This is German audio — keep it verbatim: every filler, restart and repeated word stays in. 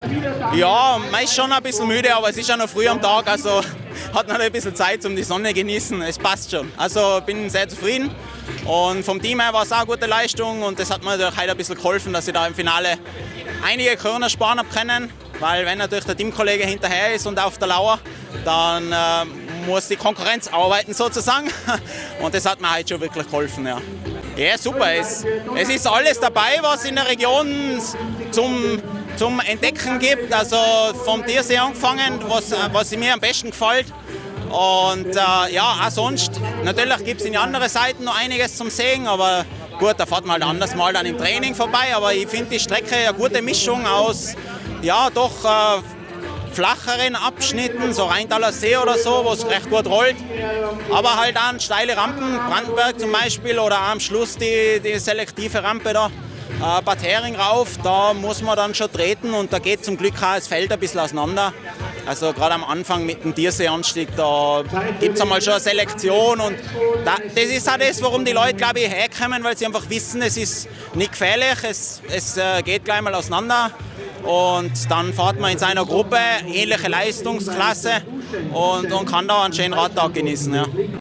Ja, man ist schon ein bisschen müde, aber es ist ja noch früh am Tag, also hat man ein bisschen Zeit, um die Sonne genießen. Es passt schon. Also bin sehr zufrieden. Und vom Team her war es auch eine gute Leistung und das hat mir natürlich heute ein bisschen geholfen, dass ich da im Finale einige Körner sparen habe können. Weil wenn natürlich der Teamkollege hinterher ist und auf der Lauer, dann äh, muss die Konkurrenz arbeiten sozusagen. Und das hat mir heute schon wirklich geholfen. Ja, ja super. Es, es ist alles dabei, was in der Region zum, zum Entdecken gibt. Also vom Tiersee angefangen, was, was mir am besten gefällt. Und äh, ja, auch sonst, natürlich gibt es in anderen Seiten noch einiges zum Sehen, aber gut, da fährt man halt anders mal dann im Training vorbei. Aber ich finde die Strecke eine gute Mischung aus, ja, doch äh, flacheren Abschnitten, so Rheintaler See oder so, wo es recht gut rollt. Aber halt dann steile Rampen, Brandenberg zum Beispiel, oder am Schluss die, die selektive Rampe da, äh, Bad Hering rauf, da muss man dann schon treten und da geht zum Glück auch das Feld ein bisschen auseinander. Also gerade am Anfang mit dem Tierseeanstieg, da gibt es einmal schon eine Selektion und da, das ist auch das, warum die Leute, glaube ich, herkommen, weil sie einfach wissen, es ist nicht gefährlich, es, es äh, geht gleich mal auseinander und dann fährt man in seiner Gruppe, ähnliche Leistungsklasse und, und kann da einen schönen Radtag genießen. Ja.